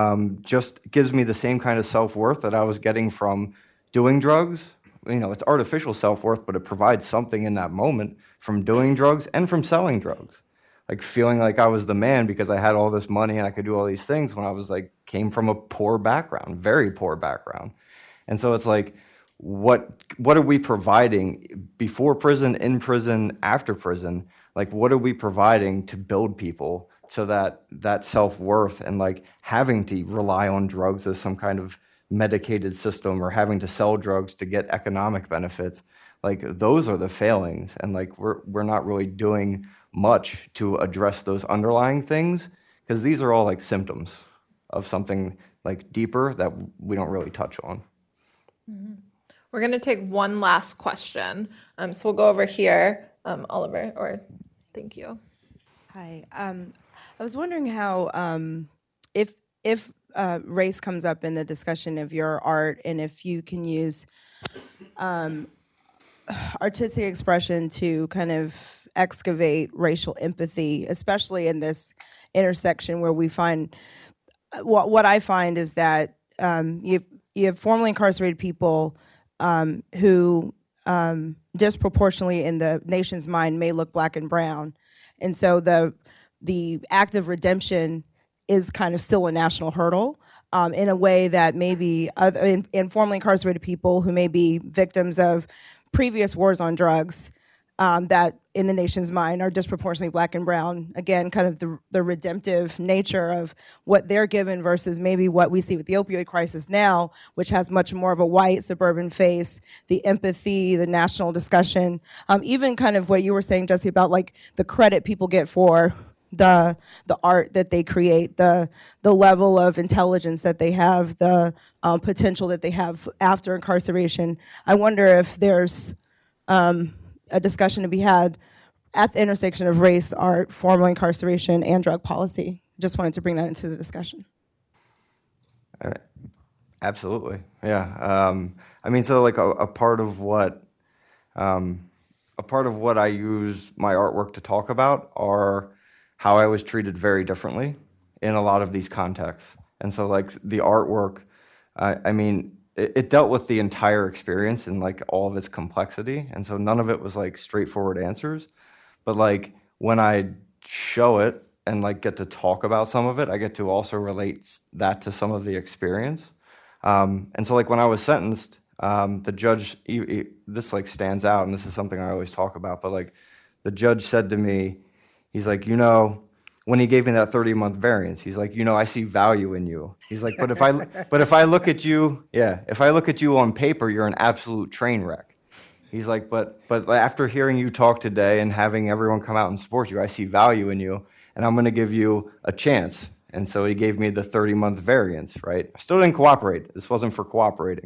just gives me the same kind of self-worth that I was getting from doing drugs. You know, it's artificial self-worth, but it provides something in that moment from doing drugs and from selling drugs. Like feeling like I was the man because I had all this money and I could do all these things when I was like, came from a poor background, very poor background. And so it's like, what are we providing before prison, in prison, after prison? Like, what are we providing to build people so that self-worth and like having to rely on drugs as some kind of medicated system or having to sell drugs to get economic benefits, like those are the failings. And like we're not really doing much to address those underlying things, because these are all like symptoms of something like deeper that we don't really touch on. Mm-hmm. We're going to take one last question. So we'll go over here, Oliver, or thank you. Hi. I was wondering how, if race comes up in the discussion of your art, and if you can use artistic expression to kind of excavate racial empathy, especially in this intersection where we find, what I find is that you have formerly incarcerated people who disproportionately in the nation's mind may look black and brown. And so the act of redemption is kind of still a national hurdle in a way that maybe in formerly incarcerated people who may be victims of previous wars on drugs that in the nation's mind are disproportionately black and brown. Again, kind of the redemptive nature of what they're given versus maybe what we see with the opioid crisis now, which has much more of a white suburban face, the empathy, the national discussion, even kind of what you were saying, Jesse, about like the credit people get for the art that they create, the level of intelligence that they have, the potential that they have after incarceration. I wonder if there's a discussion to be had at the intersection of race, art, formal incarceration, and drug policy. Just wanted to bring that into the discussion. Absolutely, yeah. I mean, so like a part of what I use my artwork to talk about are how I was treated very differently in a lot of these contexts. And so like the artwork, I mean, it dealt with the entire experience and like all of its complexity. And so none of it was like straightforward answers. But like when I show it and like get to talk about some of it, I get to also relate that to some of the experience. And so like when I was sentenced, the judge, this like stands out, and this is something I always talk about, but like the judge said to me, he's like, you know, when he gave me that 30-month variance, he's like, you know, I see value in you. He's like, but if I look at you, if I look at you on paper, you're an absolute train wreck. He's like, but after hearing you talk today and having everyone come out and support you, I see value in you, and I'm going to give you a chance. And so he gave me the 30-month variance, right? I still didn't cooperate. This wasn't for cooperating.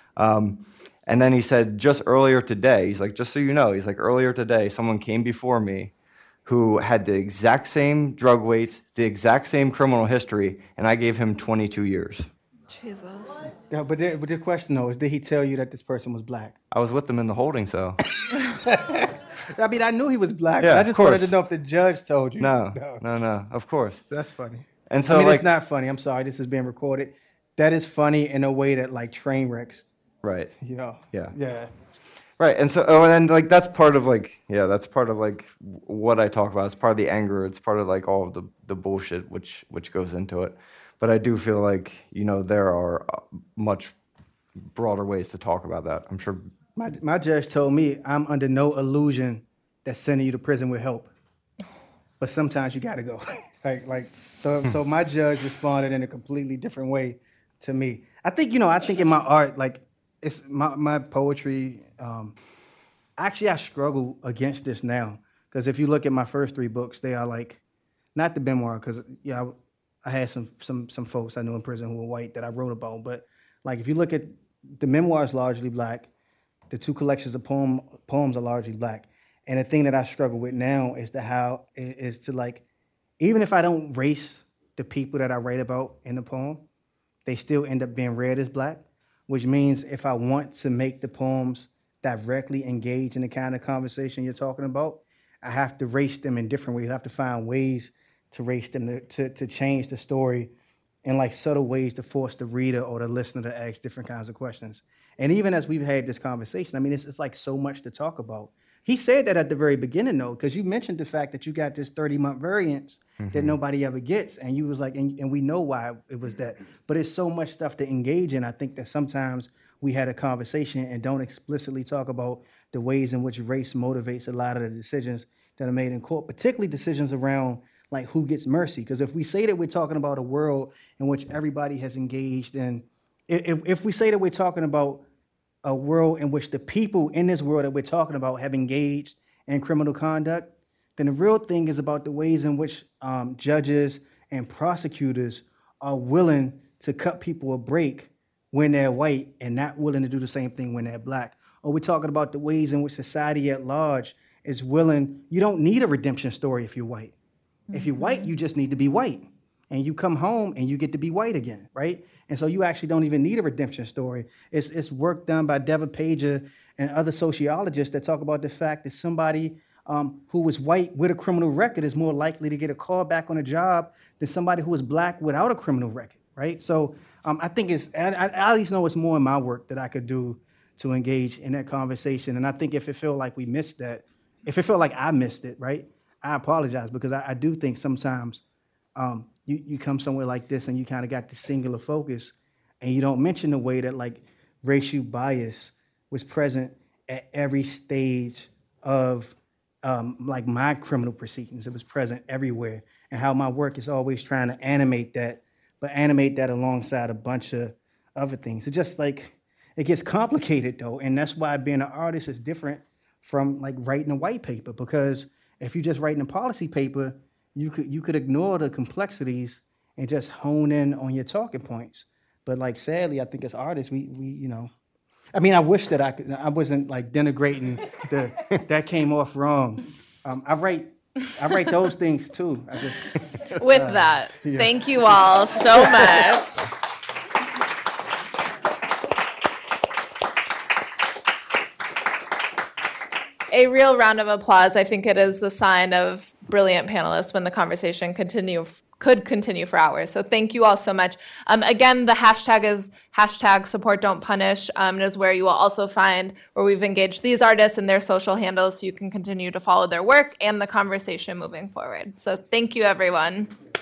And then he said, just earlier today, he's like, just so you know, he's like, earlier today, someone came before me who had the exact same drug weight, the exact same criminal history, and I gave him 22 years. Jesus. Yeah, but the question though is, did he tell you that this person was black? I was with them in the holding cell. I mean, I knew he was black. Yeah, but I of just wanted course. to know if the judge told you. No, of course. That's funny. And so, I mean, like, it's not funny. I'm sorry. This is being recorded. That is funny in a way that, like, train wrecks, right. you know? Yeah. Yeah. Right, and so, and like that's part of like what I talk about. It's part of the anger. It's part of like all of the bullshit which goes into it. But I do feel like, you know, there are much broader ways to talk about that. I'm sure. My judge told me I'm under no illusion that sending you to prison will help, but sometimes you got to go. So my judge responded in a completely different way to me. I think in my art, like, it's my poetry. Actually, I struggle against this now, because if you look at my first 3 books, they are like, not the memoir, because I had some folks I knew in prison who were white that I wrote about, but like if you look at the memoirs, largely black, the 2 collections of poems are largely black, and the thing that I struggle with now is to like, even if I don't race the people that I write about in the poem, they still end up being read as black. Which means if I want to make the poems directly engage in the kind of conversation you're talking about, I have to race them in different ways. I have to find ways to race them to change the story in like subtle ways to force the reader or the listener to ask different kinds of questions. And even as we've had this conversation, I mean, it's like so much to talk about. He said that at the very beginning, though, because you mentioned the fact that you got this 30-month variance that nobody ever gets. And you was like, and we know why it was that. But it's so much stuff to engage in. I think that sometimes we had a conversation and don't explicitly talk about the ways in which race motivates a lot of the decisions that are made in court, particularly decisions around like who gets mercy. Because if we say that we're talking about a world in which everybody has engaged in, if we say that we're talking about a world in which the people in this world that we're talking about have engaged in criminal conduct, then the real thing is about the ways in which judges and prosecutors are willing to cut people a break when they're white and not willing to do the same thing when they're black. Or we're talking about the ways in which society at large is willing. You don't need a redemption story if you're white. If you're white, you just need to be white. And you come home and you get to be white again, right? And so you actually don't even need a redemption story. It's work done by Devin Pager and other sociologists that talk about the fact that somebody who was white with a criminal record is more likely to get a call back on a job than somebody who was black without a criminal record, right? So I think I at least know it's more in my work that I could do to engage in that conversation. And I think if it felt like we missed that, if it felt like I missed it, right, I apologize, because I do think sometimes you come somewhere like this and you kind of got this singular focus and you don't mention the way that like racial bias was present at every stage of like my criminal proceedings. It was present everywhere, and how my work is always trying to animate that, but animate that alongside a bunch of other things. It just like, it gets complicated though, and that's why being an artist is different from like writing a white paper, because if you're just writing a policy paper, you could ignore the complexities and just hone in on your talking points. But like sadly, I think as artists, we you know, I mean, I wish that I wasn't like denigrating that came off wrong. I write those things too. With that, thank you all so much. A real round of applause. I think it is the sign of brilliant panelists when the conversation could continue for hours. So thank you all so much. Again, the hashtag is #SupportDon'tPunish. It is where you will also find where we've engaged these artists and their social handles, so you can continue to follow their work and the conversation moving forward. So thank you, everyone.